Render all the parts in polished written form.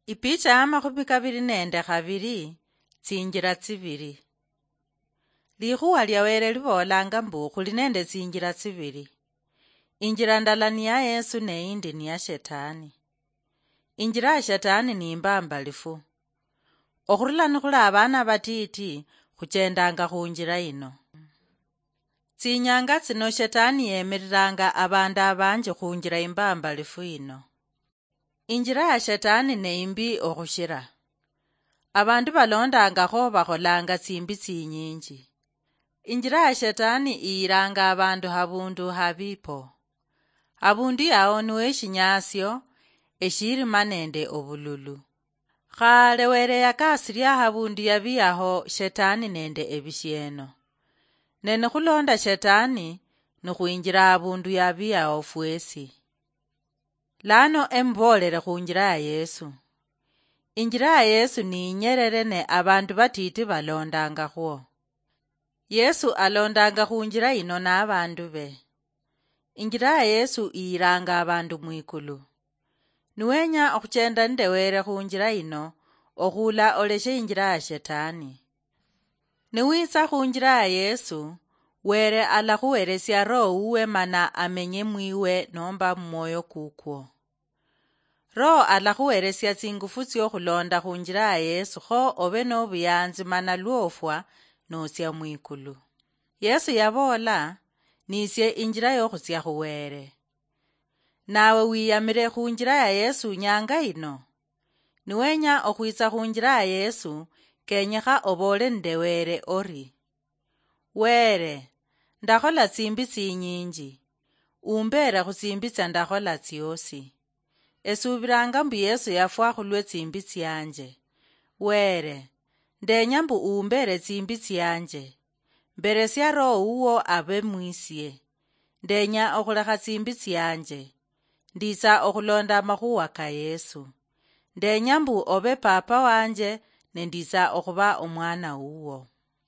Ipicha ya makhubi kabili nende khabili, tsinjira tsibili. Likhuwa lyawele libolanga mbu khuli nende tsinjira tsibili. Injira ndala ni ya Yesu ne indi ni ya Shetani. Injira ya Shetani ni imbambalifu. Okhurula nikhuli abana batiti khuchendanga khunjira ino. Tsinyanga tsino Shetani yemiriranga abandu abanje khunjira imbambalifu ino. Injira ya Shetani ne imbi okhushira. Abandu balondangakho bakholanga tsimbi tsinyinji. Injira ya Shetani iyiranga abandu habundu habipo. Abundu yawo niwe shinyasyo, eshirima nende obululu. Khale were yakasirya habundu yabiyaho Shetani nende ebisheno. Nene khulonda Shetani nikhuinjira abundu yabiyaho fwesi. Lano embolere khunjira ya Yesu. Injira ya Yesu ni inyerere ne abandu batiti balondangakho. Yesu alondanga khunjira ino na abandu be. Injira ya Yesu iyiranga abandu mwikulu. Nuwenya okhuchenda nde were khunjira ino, okhula oleshe injira ya Shetani. Niwitsa khunjira ya Yesu, were alakhuweresya roho uwe mana amenye mwiwe nomba mmoyo kukwo. Roho alakhuweresya tsingufu tsyokhulonda khunjira ya Yesu kho obe nobuyanzi mana lwofwa nosya mwikulu. Yesu yabola, nisye injira yokhutsya khuwere. Nawe wiyamire khunjira ya Yesu nyanga ino. Niwenya okhwitsa khunjira ya Yesu, kenyekha obole nde were ori. Were, ndakhola tsimbi tsinyinji. Umbere khutsimbi tsa ndakhola tsiosi. Esubiranga mbu Yesu yafwa khulwe tsimbi tsianje. Were, ndenya mbu umbere tsimbi tsianje. Mberesya roho uwo abe mwisye. Ndenya okhulekha tsimbi tsianje. Nditsa okhulonda makhuwa ka Yesu. Ndenya mbu obe papa wanje nenditsa okhuba omwana uwo.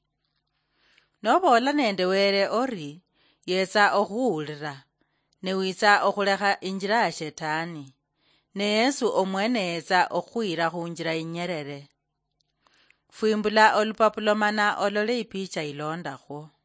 Nobola nende were ori, yetsa okhuwulira. Newitsa okhulekha injira ya Shetani. Ne Yesu omwene yetsa okhuyira khunjira inyerere. Fwimbula olupapulo mana olole ipicha ilondakho.